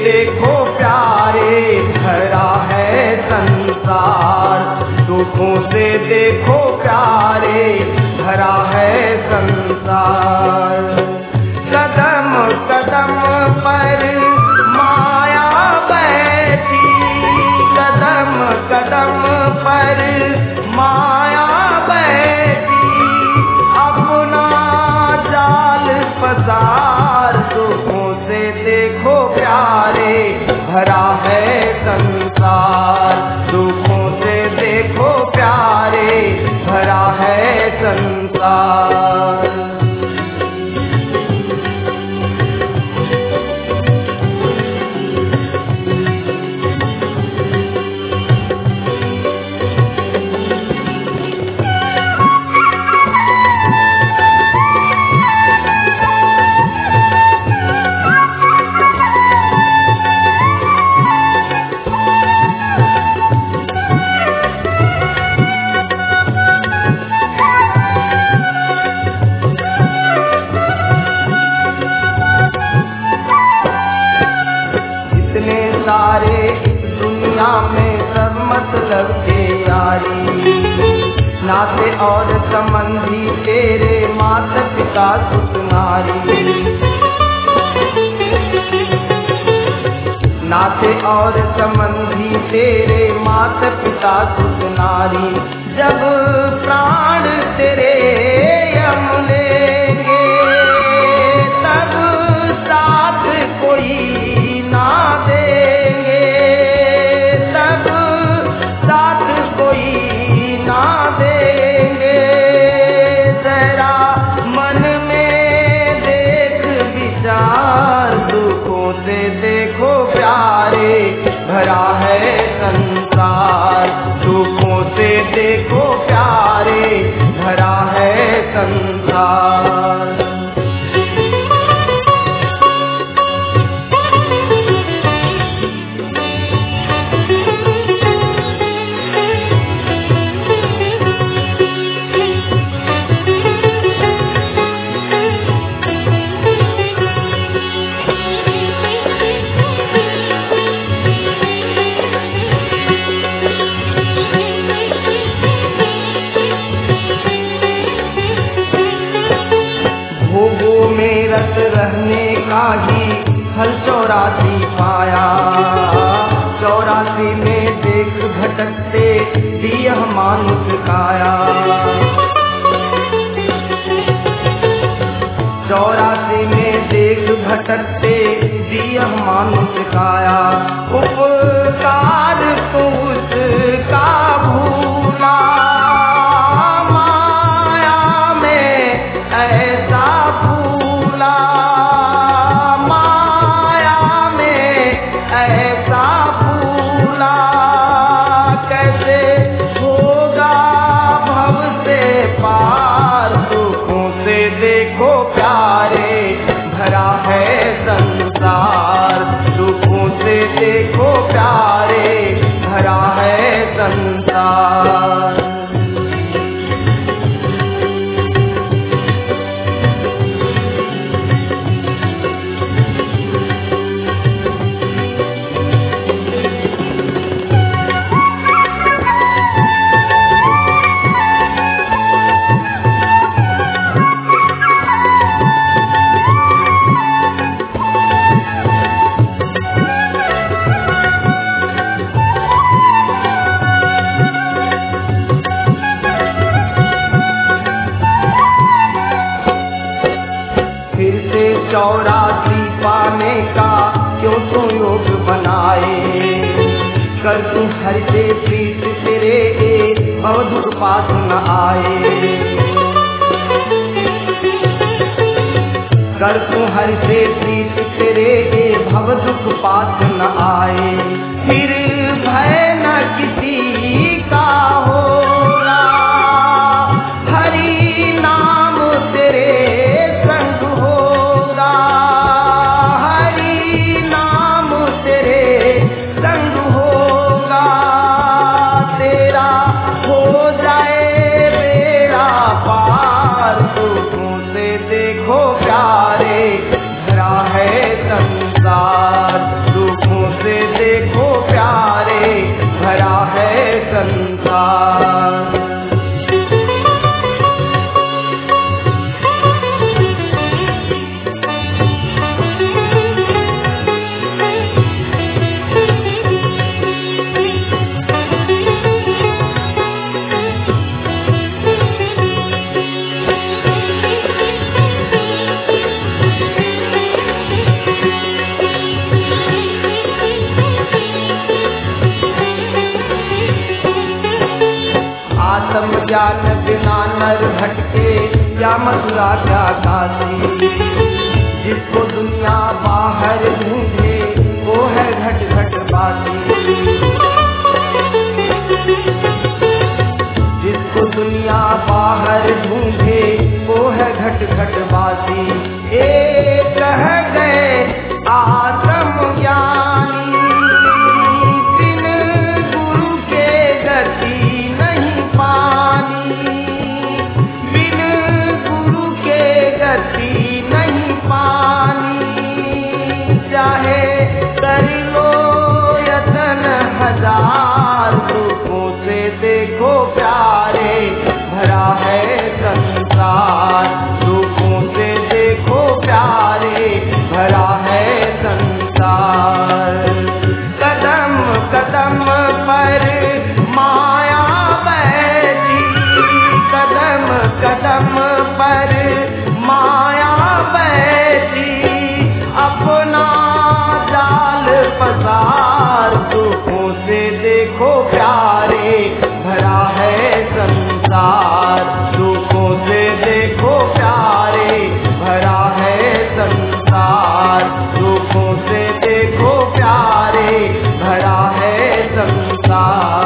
देखो प्यारे भरा है संसार, दुखों से देखो प्यारे भरा है संसार। कदम कदम पर माया बैठी, कदम कदम पर माया बैठी, अपना जाल पसार, दुखों से देखो प्यारे भरा है संसार, दुखों से देखो प्यारे भरा है संसार। सारे इस दुनिया में सब मतलब के यारी, नाते और संबंधी तेरे माता पिता सुख नारी, नाते और संबंधी तेरे माता पिता सुख नारी। जब प्राण तेरे हम लेंगे तब साथ कोई ना देंगे, तब साथ कोई ना देंगे। जरा मन में देख विचार, दुखों से देखो प्यारे भरा है संसार, दुखों से देखो प्यारे भरा है संसार। भोगों में रत रहने का ही फल 84 पाया, 84 में देख भटकते दिया मानुष काया, 84 में देख भटकते दिया मानुष काया। उपकार तो उसका भूला, माया में ऐसा भूला, माया में ऐसा भूला, कैसे होगा भव से पार, दुखों से देखो प्यारे भरा है संसार, दुखों से देखो प्यारे भरा है संसार। फिर से 84 पाने का क्यों तू योग बनाए, कर तू हर से प्रीत तेरे भव दुख पास न आए, कर तू हर से प्रीत तेरे भव दुख पास न आए। फिर भय न किसी का होगा, हरि नाम तेरे संग होगा, हरि नाम तेरे संग होगा, तेरा हो जाए बेड़ा पार, दुखों से देखो प्यारे भरा है संसार, दुख क्या नगना नर भटके, क्या मथुरा क्या काशी। जिसको दुनिया बाहर ढूंढे वो है घट घट बासी। जिसको दुनिया बाहर ढूंढे वो है घट घट बासी। एक कह गए आत्मज्ञानी, बिन गुरु के गति नहीं पानी। बिन गुरु के गति नहीं पानी। चाहे कर लो यतन हजार, दुखों से देखो प्यारे भरा है संसार। दुखों से देखो प्यारे भरा है संसार। कदम कदम पर माया बैठी, कदम कदम पर माया बैठी। अपना जाल पसार, दुखों से देखो प्यारे भरा है संसार। दुखों से देखो प्यारे भरा है संसार। दुखों से देखो प्यारे भरा है संसार।